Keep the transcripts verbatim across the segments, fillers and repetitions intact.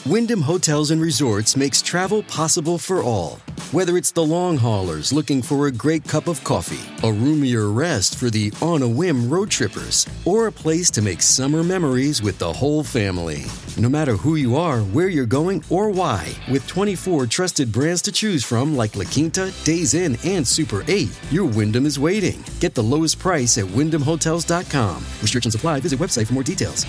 Wyndham Hotels and Resorts makes travel possible for all. Whether it's the long haulers looking for a great cup of coffee, a roomier rest for the on-a-whim road trippers, or a place to make summer memories with the whole family. No matter who you are, where you're going, or why, with twenty-four trusted brands to choose from like La Quinta, Days Inn, and Super eight, your Wyndham is waiting. Get the lowest price at wyndham hotels dot com. Restrictions apply. Visit website for more details.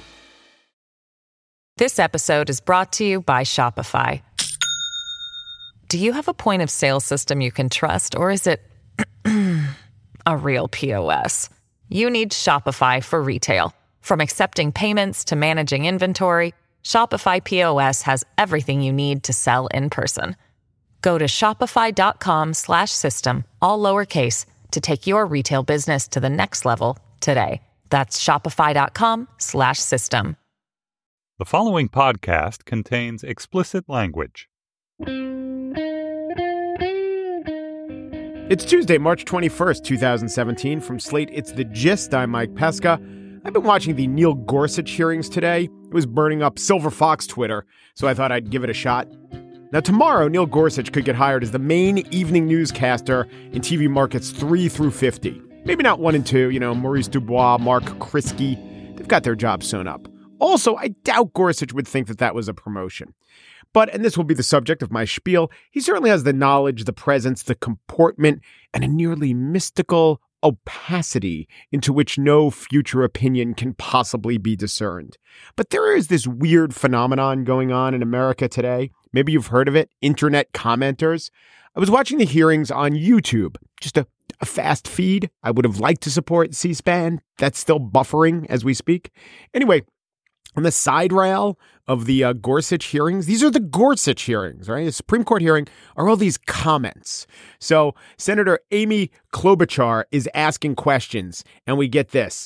This episode is brought to you by Shopify. Do you have a point of sale system you can trust, or is it a real P O S? You need Shopify for retail. From accepting payments to managing inventory, Shopify P O S has everything you need to sell in person. Go to shopify.com slash system, all lowercase, to take your retail business to the next level today. That's shopify.com slash system. The following podcast contains explicit language. It's Tuesday, March twenty-first, twenty seventeen. From Slate, it's The Gist. I'm Mike Pesca. I've been watching the Neil Gorsuch hearings today. It was burning up Silver Fox Twitter, so I thought I'd give it a shot. Now, tomorrow, Neil Gorsuch could get hired as the main evening newscaster in T V markets three through fifty. Maybe not one and two, you know, Maurice Dubois, Mark Kriske. They've got their jobs sewn up. Also, I doubt Gorsuch would think that that was a promotion. But, and this will be the subject of my spiel, he certainly has the knowledge, the presence, the comportment, and a nearly mystical opacity into which no future opinion can possibly be discerned. But there is this weird phenomenon going on in America today. Maybe you've heard of it, internet commenters. I was watching the hearings on YouTube, just a, a fast feed. I would have liked to support C-SPAN. That's still buffering as we speak. Anyway, on the side rail of the uh, Gorsuch hearings, these are the Gorsuch hearings, right? The Supreme Court hearing are all these comments. So Senator Amy Klobuchar is asking questions, and we get this.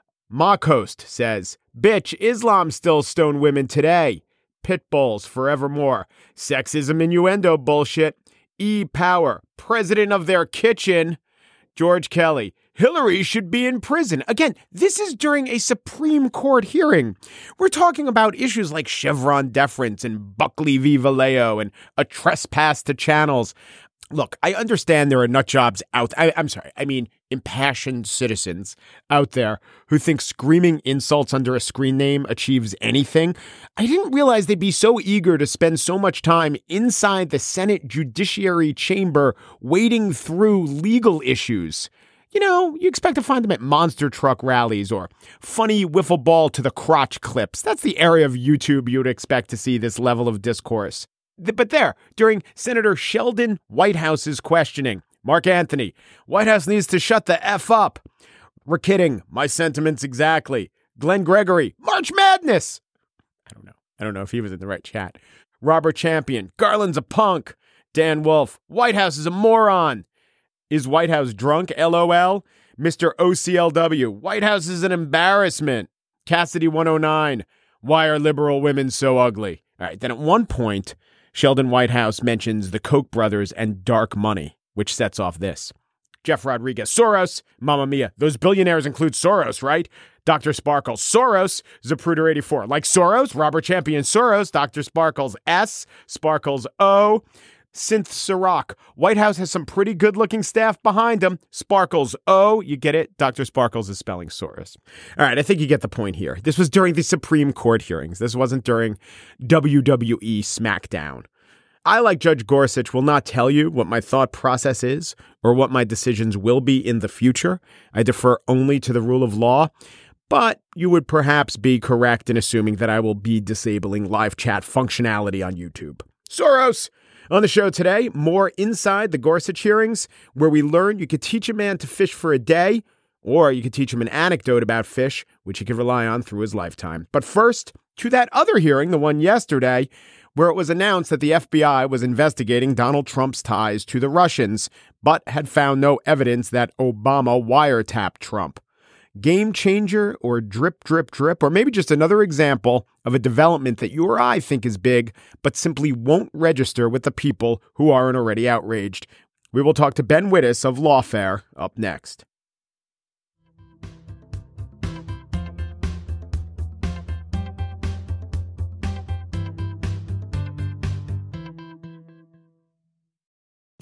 Mockhost says, bitch, Islam still stone women today. Pit bulls forevermore. Sexism innuendo bullshit. E. Power, president of their kitchen. George Kelly, Hillary should be in prison. Again, this is during a Supreme Court hearing. We're talking about issues like Chevron deference and Buckley v. Vallejo and a trespass to channels. Look, I understand there are nut jobs out. I, I'm sorry. I mean, impassioned citizens out there who think screaming insults under a screen name achieves anything. I didn't realize they'd be so eager to spend so much time inside the Senate Judiciary Chamber wading through legal issues. You know, you expect to find them at monster truck rallies or funny wiffle ball to the crotch clips. That's the area of YouTube you would expect to see this level of discourse. But there, during Senator Sheldon Whitehouse's questioning, Mark Anthony, White House needs to shut the F up. We're kidding. My sentiments exactly. Glenn Gregory, March Madness. I don't know. I don't know if he was in the right chat. Robert Champion, Garland's a punk. Dan Wolf, White House is a moron. Is White House drunk? L O L. Mister O C L W, White House is an embarrassment. Cassidy one oh nine, why are liberal women so ugly? All right, then at one point, Sheldon Whitehouse mentions the Koch brothers and dark money, which sets off this. Jeff Rodriguez, Soros, Mamma Mia. Those billionaires include Soros, right? Doctor Sparkles, Soros, Zapruder eighty-four. Like Soros, Robert Champion, Soros, Doctor Sparkles, S, Sparkles, O. Synth Sirach, White House has some pretty good-looking staff behind him. Sparkles, O, you get it? Doctor Sparkles is spelling Soros. All right, I think you get the point here. This was during the Supreme Court hearings. This wasn't during W W E SmackDown. I, like Judge Gorsuch, will not tell you what my thought process is or what my decisions will be in the future. I defer only to the rule of law. But you would perhaps be correct in assuming that I will be disabling live chat functionality on YouTube. Soros! On the show today, more inside the Gorsuch hearings, where we learn you could teach a man to fish for a day, or you could teach him an anecdote about fish, which he could rely on through his lifetime. But first, to that other hearing, the one yesterday, where it was announced that the F B I was investigating Donald Trump's ties to the Russians, but had found no evidence that Obama wiretapped Trump. Game changer or drip, drip, drip, or maybe just another example of a development that you or I think is big, but simply won't register with the people who aren't already outraged. We will talk to Ben Wittes of Lawfare up next.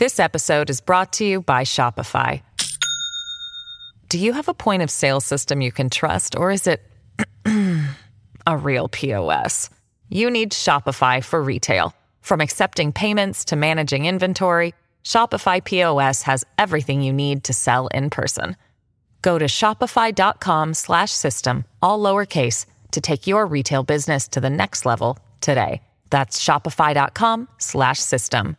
This episode is brought to you by Shopify. Do you have a point of sale system you can trust, or is it a real P O S? You need Shopify for retail. From accepting payments to managing inventory, Shopify P O S has everything you need to sell in person. Go to shopify.com slash system, all lowercase, to take your retail business to the next level today. That's shopify.com slash system.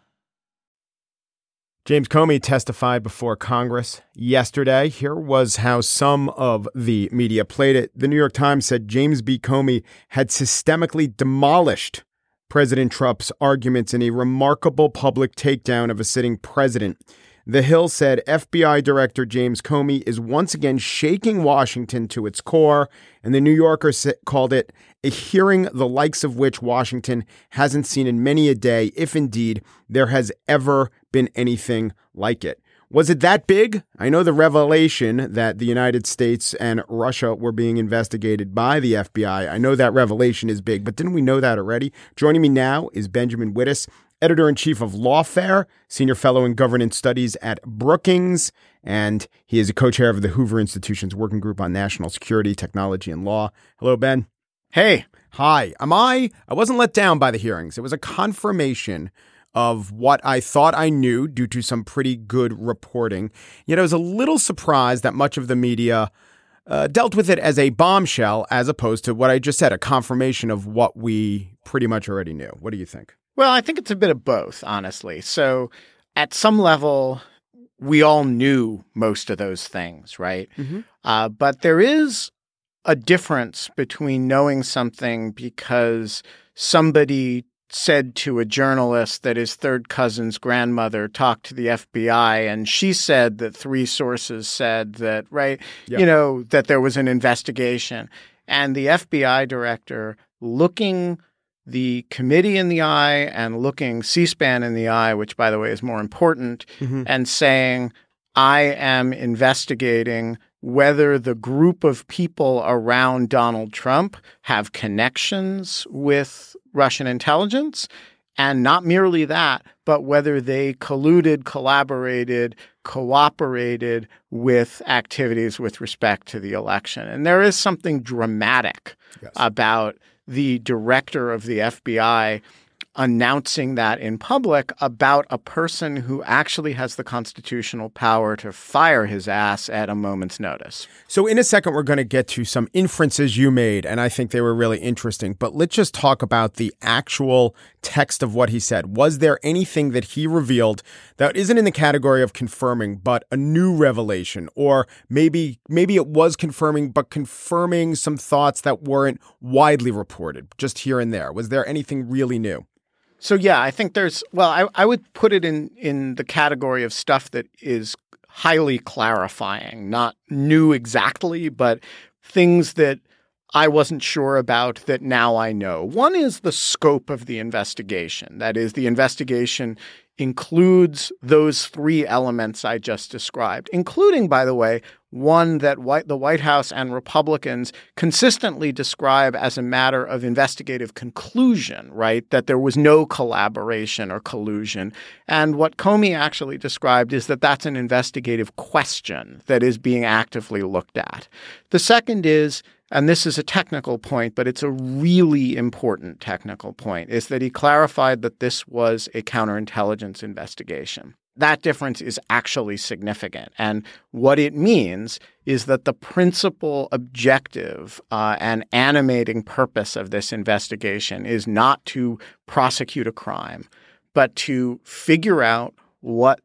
James Comey testified before Congress yesterday. Here was how some of the media played it. The New York Times said James B. Comey had systemically demolished President Trump's arguments in a remarkable public takedown of a sitting president. The Hill said F B I Director James Comey is once again shaking Washington to its core, and the New Yorker called it a hearing the likes of which Washington hasn't seen in many a day, if indeed there has ever been anything like it. Was it that big? I know the revelation that the United States and Russia were being investigated by the F B I. I know that revelation is big, but didn't we know that already? Joining me now is Benjamin Wittes, editor-in-chief of Lawfare, senior fellow in governance studies at Brookings, and he is a co-chair of the Hoover Institution's Working Group on National Security, Technology, and Law. Hello, Ben. Hey. Hi. Am I? I wasn't let down by the hearings. It was a confirmation of what I thought I knew due to some pretty good reporting. Yet I was a little surprised that much of the media uh, dealt with it as a bombshell, as opposed to what I just said, a confirmation of what we pretty much already knew. What do you think? Well, I think it's a bit of both, honestly. So at some level, we all knew most of those things, right? Mm-hmm. Uh, but there is a difference between knowing something because somebody said to a journalist that his third cousin's grandmother talked to the F B I and she said that three sources said that, right, yep. you know, that there was an investigation. And the F B I director looking the committee in the eye and looking C-SPAN in the eye, which, by the way, is more important, mm-hmm. and saying, I am investigating whether the group of people around Donald Trump have connections with Russian intelligence. And not merely that, but whether they colluded, collaborated, cooperated with activities with respect to the election. And there is something dramatic yes. about the director of the F B I announcing that in public about a person who actually has the constitutional power to fire his ass at a moment's notice. So in a second, we're going to get to some inferences you made, and I think they were really interesting. But let's just talk about the actual text of what he said. Was there anything that he revealed that isn't in the category of confirming, but a new revelation? Or maybe maybe it was confirming, but confirming some thoughts that weren't widely reported, just here and there. Was there anything really new? So, yeah, I think there's – well, I, I would put it in, in the category of stuff that is highly clarifying, not new exactly, but things that I wasn't sure about that now I know. One is the scope of the investigation. That is, the investigation includes those three elements I just described, including, by the way, one that White, the White House and Republicans consistently describe as a matter of investigative conclusion, right? That there was no collaboration or collusion. And what Comey actually described is that that's an investigative question that is being actively looked at. The second is, and this is a technical point, but it's a really important technical point, is that he clarified that this was a counterintelligence investigation. That difference is actually significant. And what it means is that the principal objective uh, and animating purpose of this investigation is not to prosecute a crime, but to figure out what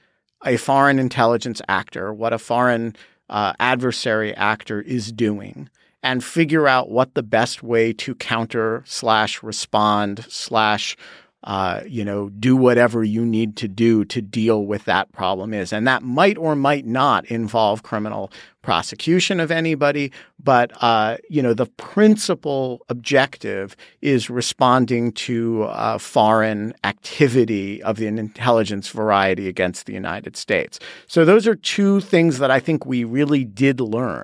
a foreign intelligence actor, what a foreign uh, adversary actor is doing, and figure out what the best way to counter slash respond slash Uh, you know, do whatever you need to do to deal with that problem is. And that might or might not involve criminal prosecution of anybody. But, uh, you know, the principal objective is responding to uh, foreign activity of the intelligence variety against the United States. So those are two things that I think we really did learn.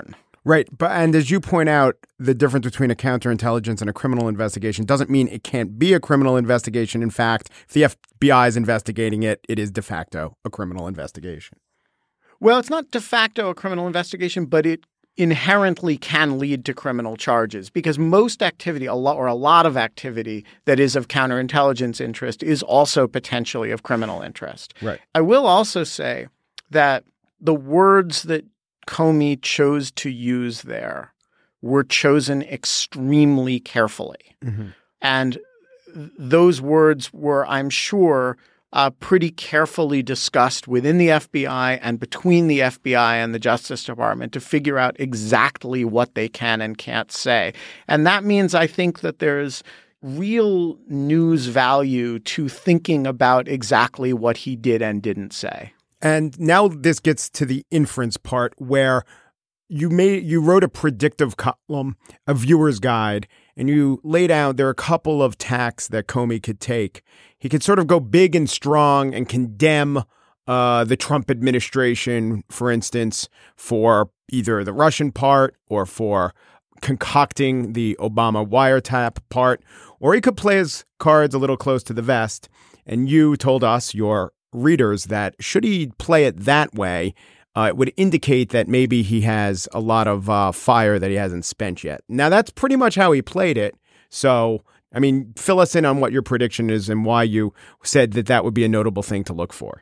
Right. But and as you point out, the difference between a counterintelligence and a criminal investigation doesn't mean it can't be a criminal investigation. In fact, if the F B I is investigating it, it is de facto a criminal investigation. Well, it's not de facto a criminal investigation, but it inherently can lead to criminal charges because most activity, a lot or a lot of activity that is of counterintelligence interest is also potentially of criminal interest. Right. I will also say that the words that Comey chose to use there were chosen extremely carefully. Mm-hmm. And th- those words were, I'm sure, uh, pretty carefully discussed within the F B I and between the F B I and the Justice Department to figure out exactly what they can and can't say. And that means I think that there's real news value to thinking about exactly what he did and didn't say. And now this gets to the inference part where you made you wrote a predictive column, a viewer's guide, and you laid out there are a couple of tacks that Comey could take. He could sort of go big and strong and condemn uh, the Trump administration, for instance, for either the Russian part or for concocting the Obama wiretap part, or he could play his cards a little close to the vest. And you told us, your readers, that should he play it that way, uh, it would indicate that maybe he has a lot of uh, fire that he hasn't spent yet. Now, that's pretty much how he played it. So, I mean, fill us in on what your prediction is and why you said that that would be a notable thing to look for.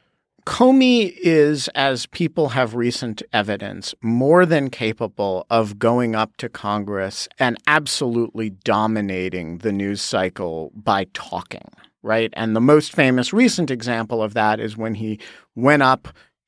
Comey is, as people have recent evidence, more than capable of going up to Congress and absolutely dominating the news cycle by talking. Right. And the most famous recent example of that is when he went up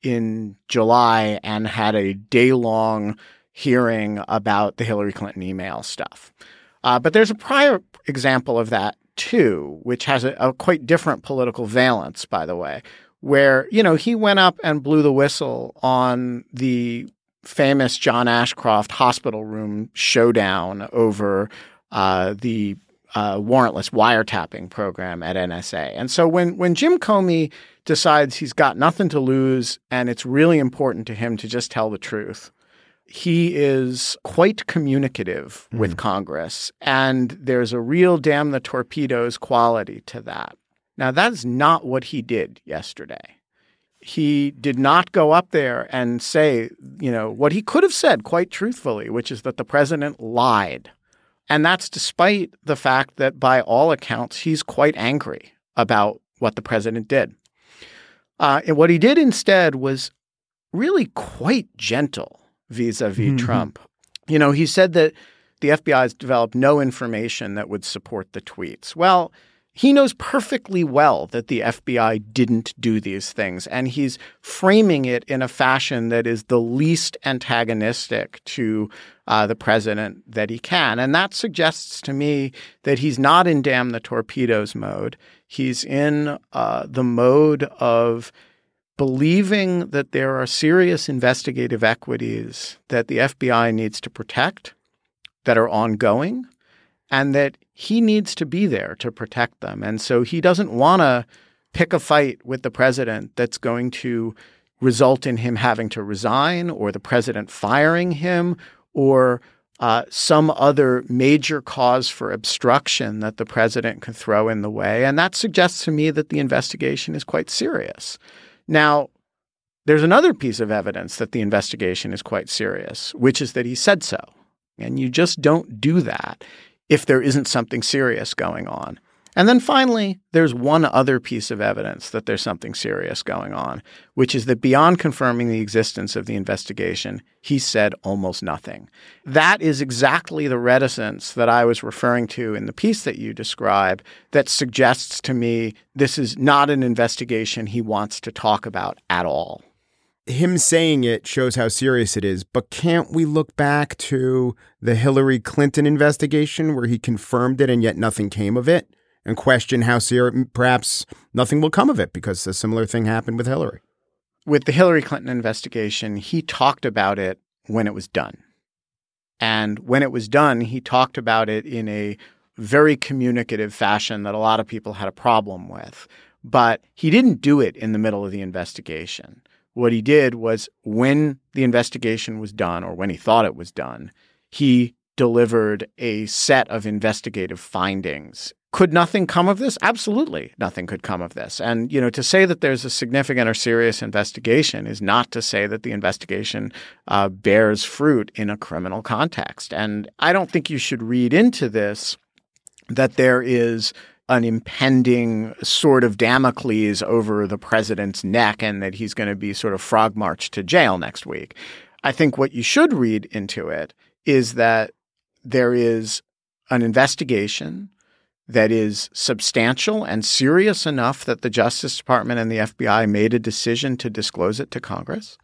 in July and had a day-long hearing about the Hillary Clinton email stuff. Uh, but there's a prior example of that, too, which has a, a quite different political valence, by the way, where, you know, he went up and blew the whistle on the famous John Ashcroft hospital room showdown over uh, the Uh, warrantless wiretapping program at N S A. And so when when Jim Comey decides he's got nothing to lose and it's really important to him to just tell the truth, he is quite communicative mm. with Congress. And there's a real damn the torpedoes quality to that. Now, that's not what he did yesterday. He did not go up there and say, you know, what he could have said quite truthfully, which is that the president lied. And that's despite the fact that, by all accounts, he's quite angry about what the president did. Uh, and what he did instead was really quite gentle vis-a-vis mm-hmm. Trump. You know, he said that the F B I has developed no information that would support the tweets. Well, he knows perfectly well that the F B I didn't do these things, and he's framing it in a fashion that is the least antagonistic to uh, the president that he can. And that suggests to me that he's not in damn the torpedoes mode. He's in uh, the mode of believing that there are serious investigative equities that the F B I needs to protect, that are ongoing, and that he needs to be there to protect them. And so he doesn't want to pick a fight with the president that's going to result in him having to resign or the president firing him or uh, some other major cause for obstruction that the president could throw in the way. And that suggests to me that the investigation is quite serious. Now, there's another piece of evidence that the investigation is quite serious, which is that he said so. And you just don't do that if there isn't something serious going on. And then finally, there's one other piece of evidence that there's something serious going on, which is that beyond confirming the existence of the investigation, he said almost nothing. That is exactly the reticence that I was referring to in the piece that you describe that suggests to me this is not an investigation he wants to talk about at all. Him saying it shows how serious it is, but can't we look back to the Hillary Clinton investigation where he confirmed it and yet nothing came of it and question how serious, perhaps nothing will come of it because a similar thing happened with Hillary? With the Hillary Clinton investigation, he talked about it when it was done. And when it was done, he talked about it in a very communicative fashion that a lot of people had a problem with. But he didn't do it in the middle of the investigation. What he did was when the investigation was done, or when he thought it was done, he delivered a set of investigative findings. Could nothing come of this? Absolutely nothing could come of this. And, you know, to say that there's a significant or serious investigation is not to say that the investigation uh, bears fruit in a criminal context. And I don't think you should read into this that there is an impending sort of Damocles over the president's neck and that he's going to be sort of frog marched to jail next week. I think what you should read into it is that there is an investigation that is substantial and serious enough that the Justice Department and the F B I made a decision to disclose it to Congress,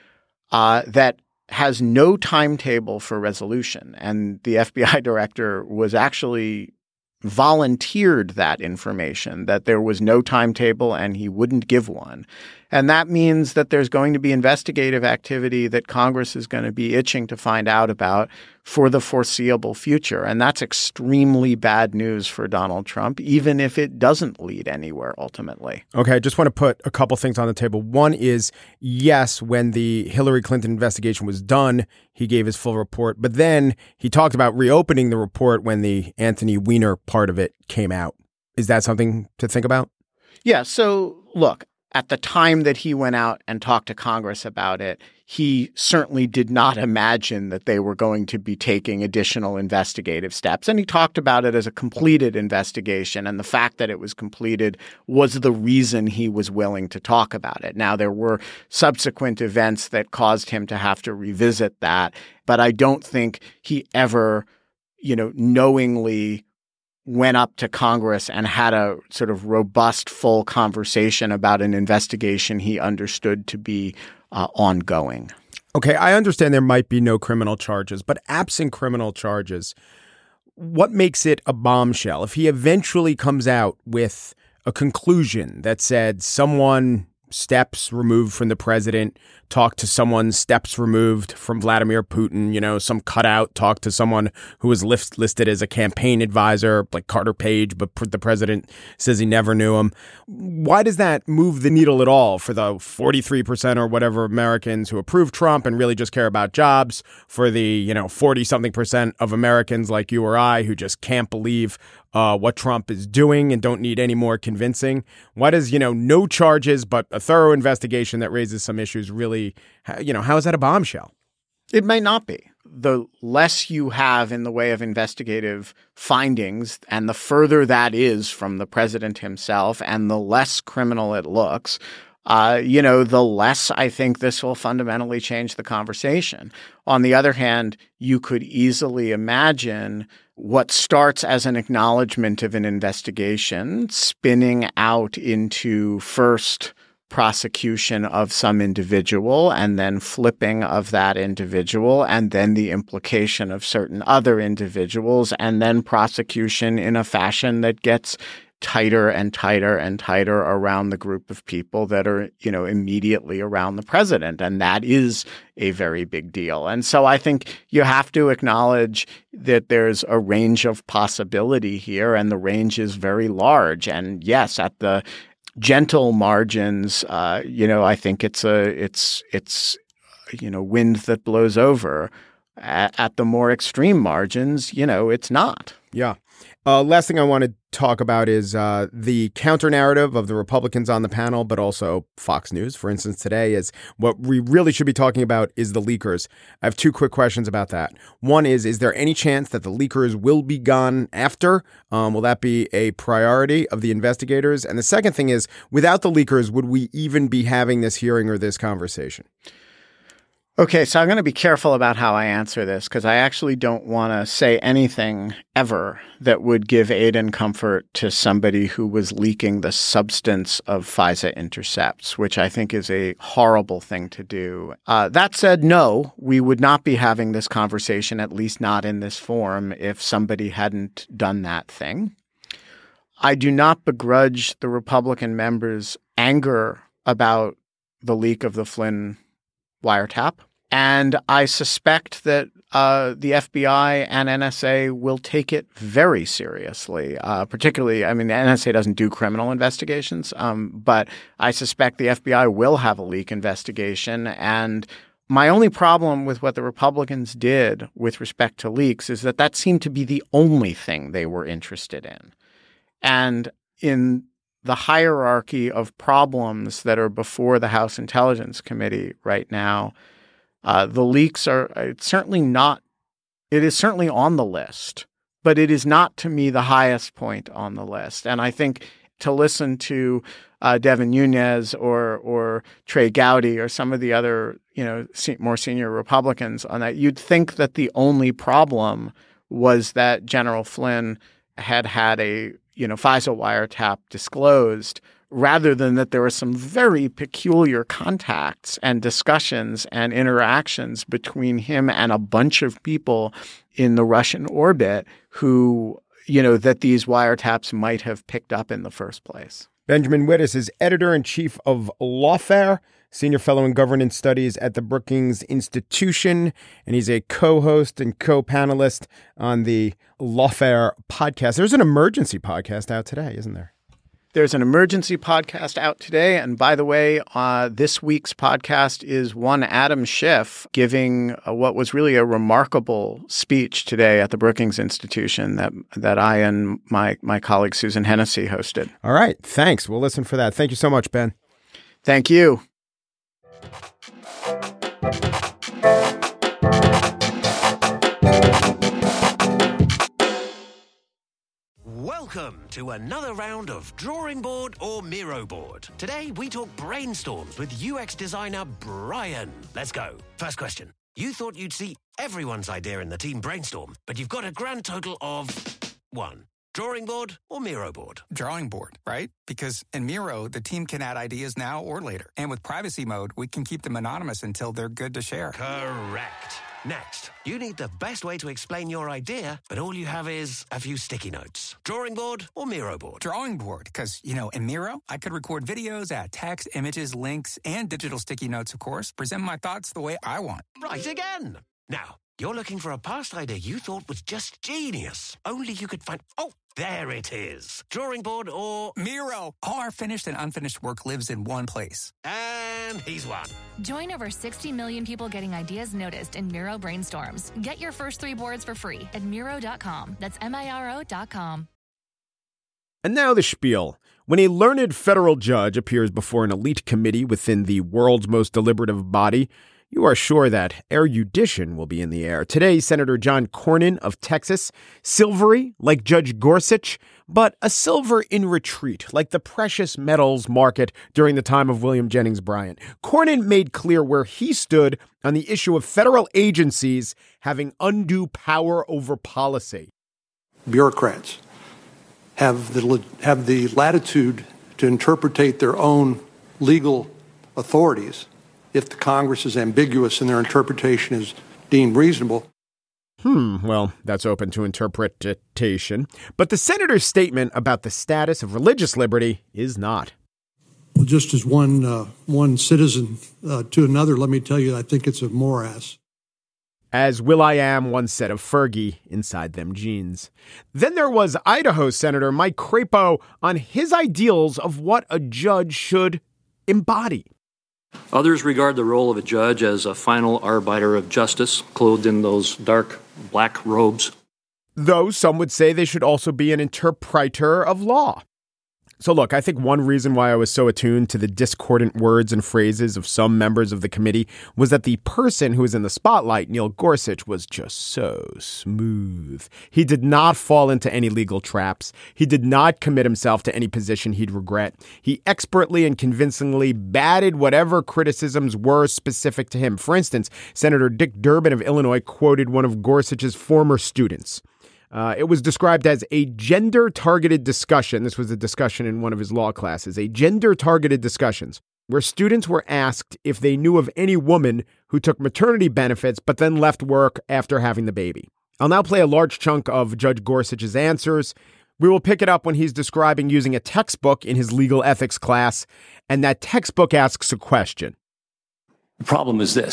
uh, that has no timetable for resolution. And the F B I director was actually volunteered that information, that there was no timetable and he wouldn't give one. And that means that there's going to be investigative activity that Congress is going to be itching to find out about for the foreseeable future. And that's extremely bad news for Donald Trump, even if it doesn't lead anywhere ultimately. Okay, I just want to put a couple things on the table. One is, yes, when the Hillary Clinton investigation was done, he gave his full report. But then he talked about reopening the report when the Anthony Weiner part of it came out. Is that something to think about? Yeah. So look, at the time that he went out and talked to Congress about it, he certainly did not imagine that they were going to be taking additional investigative steps. And he talked about it as a completed investigation. And the fact that it was completed was the reason he was willing to talk about it. Now, there were subsequent events that caused him to have to revisit that. But I don't think he ever, you know, knowingly went up to Congress and had a sort of robust, full conversation about an investigation he understood to be uh, ongoing. Okay, I understand there might be no criminal charges, but absent criminal charges, what makes it a bombshell? If he eventually comes out with a conclusion that said someone steps removed from the president talked to someone steps removed from Vladimir Putin, you know, some cutout talked to someone who was list- listed as a campaign advisor, like Carter Page, but the president says he never knew him. Why does that move the needle at all for the forty-three percent or whatever Americans who approve Trump and really just care about jobs, for the, you know, forty-something percent of Americans like you or I who just can't believe Uh, what Trump is doing and don't need any more convincing? Why does, you know, no charges but a thorough investigation that raises some issues really, you know, how is that a bombshell? It may not be. The less you have in the way of investigative findings and the further that is from the president himself and the less criminal it looks, Uh, you know, the less I think this will fundamentally change the conversation. On the other hand, you could easily imagine what starts as an acknowledgement of an investigation spinning out into first prosecution of some individual and then flipping of that individual and then the implication of certain other individuals and then prosecution in a fashion that gets tighter and tighter and tighter around the group of people that are, you know, immediately around the president. And that is a very big deal. And so I think you have to acknowledge that there's a range of possibility here, and the range is very large. And yes, at the gentle margins, uh, you know, I think it's a, it's, it's, you know, wind that blows over. At, at the more extreme margins, you know, it's not. Yeah. Uh, last thing I want to talk about is uh, the counter narrative of the Republicans on the panel, but also Fox News, for instance, today is what we really should be talking about is the leakers. I have two quick questions about that. One is, is there any chance that the leakers will be gone after? Um, will that be a priority of the investigators? And the second thing is, without the leakers, would we even be having this hearing or this conversation? Okay, so I'm going to be careful about how I answer this because I actually don't want to say anything ever that would give aid and comfort to somebody who was leaking the substance of FISA intercepts, which I think is a horrible thing to do. Uh, that said, no, we would not be having this conversation, at least not in this form, if somebody hadn't done that thing. I do not begrudge the Republican members' anger about the leak of the Flynn wiretap. And I suspect that uh, the F B I and N S A will take it very seriously, uh, particularly, I mean, the N S A doesn't do criminal investigations, um, but I suspect the F B I will have a leak investigation. And my only problem with what the Republicans did with respect to leaks is that that seemed to be the only thing they were interested in. And in the hierarchy of problems that are before the House Intelligence Committee right now, Uh, the leaks are it's certainly not – it is certainly on the list, but it is not, to me, the highest point on the list. And I think to listen to uh, Devin Nunes or or Trey Gowdy or some of the other, you know, se- more senior Republicans on that, you'd think that the only problem was that General Flynn had had a, you know, FISA wiretap disclosed, rather than that there were some very peculiar contacts and discussions and interactions between him and a bunch of people in the Russian orbit who, you know, that these wiretaps might have picked up in the first place. Benjamin Wittes is editor-in-chief of Lawfare, senior fellow in governance studies at the Brookings Institution, and he's a co-host and co-panelist on the Lawfare podcast. There's an emergency podcast out today, isn't there? There's an emergency podcast out today. And by the way, uh, this week's podcast is one Adam Schiff giving uh, what was really a remarkable speech today at the Brookings Institution that that I and my, my colleague Susan Hennessy hosted. All right. Thanks. We'll listen for that. Thank you so much, Ben. Thank you. Welcome to another round of Drawing Board or Miro Board. Today we talk brainstorms with U X designer Brian. Let's go. First question. You thought you'd see everyone's idea in the team brainstorm, but you've got a grand total of one. Drawing board or Miro board? Drawing board, right? Because in Miro, the team can add ideas now or later. And with privacy mode, we can keep them anonymous until they're good to share. Correct. Next, you need the best way to explain your idea, but all you have is a few sticky notes. Drawing board or Miro board? Drawing board, because, you know, in Miro, I could record videos, add text, images, links, and digital sticky notes, of course, present my thoughts the way I want. Right again. Now, you're looking for a past idea you thought was just genius. Only you could find... Oh, there it is. Drawing board or... Miro. All our finished and unfinished work lives in one place. And he's won. Join over sixty million people getting ideas noticed in Miro brainstorms. Get your first three boards for free at Miro dot com. That's M I R O dot com. And now the spiel. When a learned federal judge appears before an elite committee within the world's most deliberative body, you are sure that erudition will be in the air. Today, Senator John Cornyn of Texas, silvery like Judge Gorsuch, but a silver in retreat like the precious metals market during the time of William Jennings Bryan. Cornyn made clear where he stood on the issue of federal agencies having undue power over policy. Bureaucrats have the have the latitude to interpretate their own legal authorities if the Congress is ambiguous and their interpretation is deemed reasonable. Hmm, well, that's open to interpretation. But the senator's statement about the status of religious liberty is not. Well, just as one uh, one citizen uh, to another, let me tell you, I think it's a morass. As Will.i.am once said of Fergie inside them jeans. Then there was Idaho Senator Mike Crapo on his ideals of what a judge should embody. Others regard the role of a judge as a final arbiter of justice, clothed in those dark black robes. Though some would say they should also be an interpreter of law. So look, I think one reason why I was so attuned to the discordant words and phrases of some members of the committee was that the person who was in the spotlight, Neil Gorsuch, was just so smooth. He did not fall into any legal traps. He did not commit himself to any position he'd regret. He expertly and convincingly batted whatever criticisms were specific to him. For instance, Senator Dick Durbin of Illinois quoted one of Gorsuch's former students. Uh, it was described as a gender-targeted discussion. This was a discussion in one of his law classes, a gender-targeted discussions, where students were asked if they knew of any woman who took maternity benefits but then left work after having the baby. I'll now play a large chunk of Judge Gorsuch's answers. We will pick it up when he's describing using a textbook in his legal ethics class, and that textbook asks a question. The problem is this.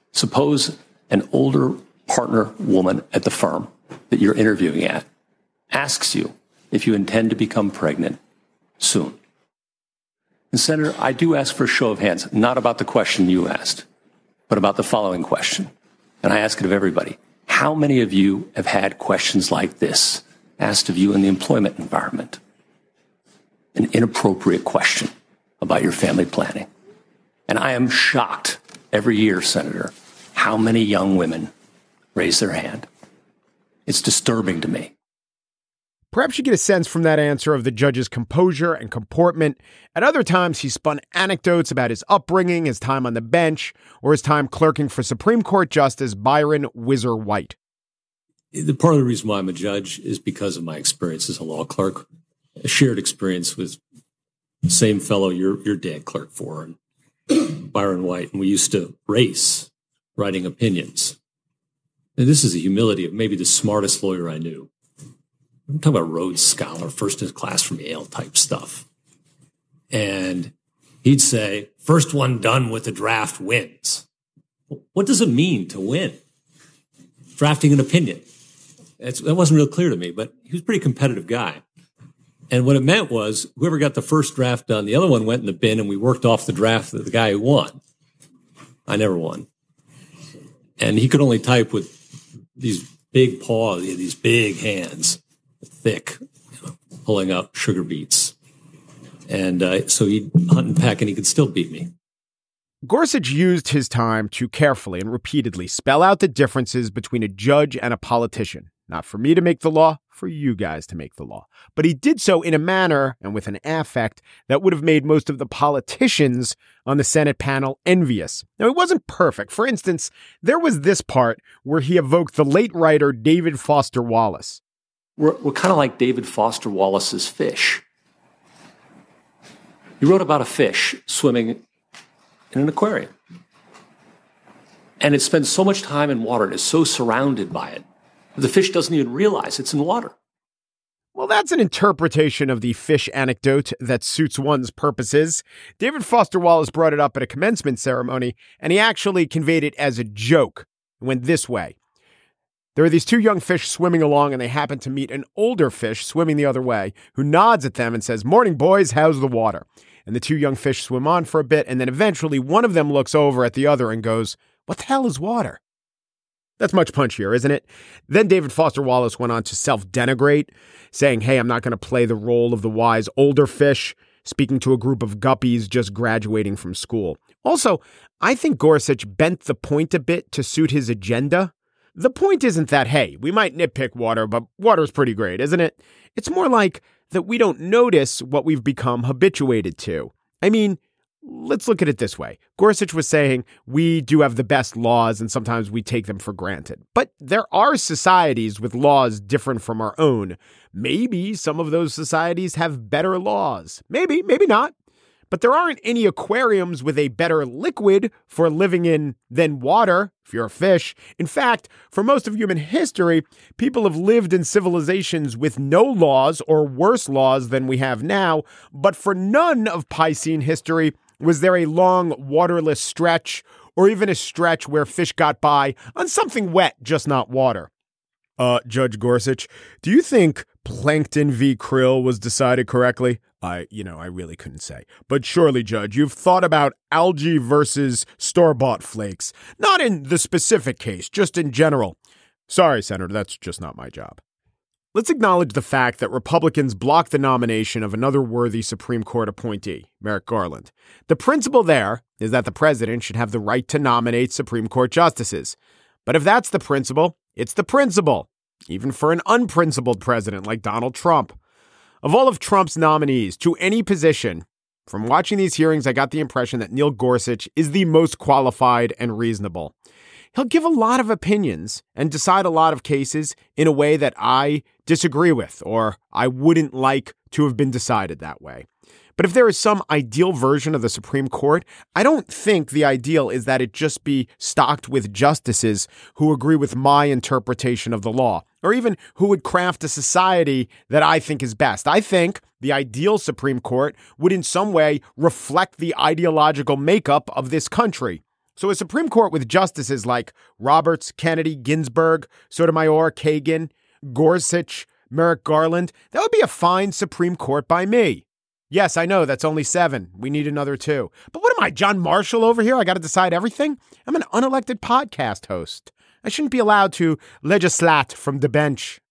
Suppose an older partner woman at the firm that you're interviewing at asks you if you intend to become pregnant soon. And Senator, I do ask for a show of hands, not about the question you asked, but about the following question. And I ask it of everybody. How many of you have had questions like this asked of you in the employment environment? An inappropriate question about your family planning. And I am shocked every year, Senator, how many young women raise their hand. It's disturbing to me. Perhaps you get a sense from that answer of the judge's composure and comportment. At other times, he spun anecdotes about his upbringing, his time on the bench, or his time clerking for Supreme Court Justice Byron Whizzer White. The part of the reason why I'm a judge is because of my experience as a law clerk, a shared experience with the same fellow your your dad clerked for, and Byron White, and we used to race writing opinions. And this is the humility of maybe the smartest lawyer I knew. I'm talking about Rhodes Scholar, first in class from Yale type stuff. And he'd say, first one done with the draft wins. What does it mean to win? Drafting an opinion. It's, that wasn't real clear to me, but he was a pretty competitive guy. And what it meant was whoever got the first draft done, the other one went in the bin and we worked off the draft of the guy who won. I never won. And he could only type with these big paws, these big hands. Thick, you know, pulling up sugar beets. And uh, so he'd hunt and peck and he could still beat me. Gorsuch used his time to carefully and repeatedly spell out the differences between a judge and a politician. Not for me to make the law, for you guys to make the law. But he did so in a manner and with an affect that would have made most of the politicians on the Senate panel envious. Now, it wasn't perfect. For instance, there was this part where he evoked the late writer David Foster Wallace. We're, we're kind of like David Foster Wallace's fish. He wrote about a fish swimming in an aquarium. And it spends so much time in water and is so surrounded by it, that the fish doesn't even realize it's in water. Well, that's an interpretation of the fish anecdote that suits one's purposes. David Foster Wallace brought it up at a commencement ceremony, and he actually conveyed it as a joke. It went this way. There are these two young fish swimming along, and they happen to meet an older fish swimming the other way, who nods at them and says, "Morning, boys, how's the water?" And the two young fish swim on for a bit, and then eventually one of them looks over at the other and goes, "What the hell is water?" That's much punchier, isn't it? Then David Foster Wallace went on to self-denigrate, saying, hey, I'm not going to play the role of the wise older fish, speaking to a group of guppies just graduating from school. Also, I think Gorsuch bent the point a bit to suit his agenda. The point isn't that, hey, we might nitpick water, but water's pretty great, isn't it? It's more like that we don't notice what we've become habituated to. I mean, let's look at it this way. Gorsuch was saying we do have the best laws and sometimes we take them for granted. But there are societies with laws different from our own. Maybe some of those societies have better laws. Maybe, maybe not. But there aren't any aquariums with a better liquid for living in than water, if you're a fish. In fact, for most of human history, people have lived in civilizations with no laws or worse laws than we have now. But for none of Piscean history was there a long, waterless stretch, or even a stretch where fish got by on something wet, just not water. Uh, Judge Gorsuch, do you think Plankton v. Krill was decided correctly? I, you know, I really couldn't say. But surely, Judge, you've thought about algae versus store-bought flakes. Not in the specific case, just in general. Sorry, Senator, that's just not my job. Let's acknowledge the fact that Republicans blocked the nomination of another worthy Supreme Court appointee, Merrick Garland. The principle there is that the president should have the right to nominate Supreme Court justices. But if that's the principle, it's the principle, even for an unprincipled president like Donald Trump. Of all of Trump's nominees to any position, from watching these hearings, I got the impression that Neil Gorsuch is the most qualified and reasonable. He'll give a lot of opinions and decide a lot of cases in a way that I disagree with, or I wouldn't like to have been decided that way. But if there is some ideal version of the Supreme Court, I don't think the ideal is that it just be stocked with justices who agree with my interpretation of the law, or even who would craft a society that I think is best. I think the ideal Supreme Court would in some way reflect the ideological makeup of this country. So a Supreme Court with justices like Roberts, Kennedy, Ginsburg, Sotomayor, Kagan, Gorsuch, Merrick Garland, that would be a fine Supreme Court by me. Yes, I know, that's only seven. We need another two. But what am I, John Marshall over here? I got to decide everything? I'm an unelected podcast host. I shouldn't be allowed to legislate from the bench.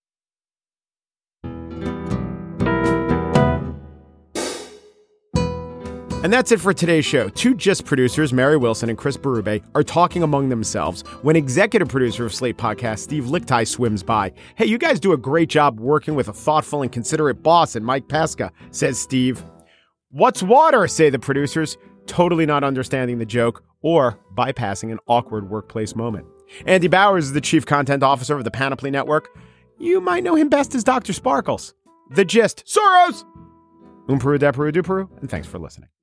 And that's it for today's show. Two GIST producers, Mary Wilson and Chris Berube, are talking among themselves when executive producer of Slate Podcast, Steve Lickteig, swims by. Hey, you guys do a great job working with a thoughtful and considerate boss at Mike Pesca, says Steve. What's water, say the producers, totally not understanding the joke or bypassing an awkward workplace moment. Andy Bowers is the chief content officer of the Panoply Network. You might know him best as Doctor Sparkles. The GIST. Soros! Um Peru, de Peru, du Peru, and thanks for listening.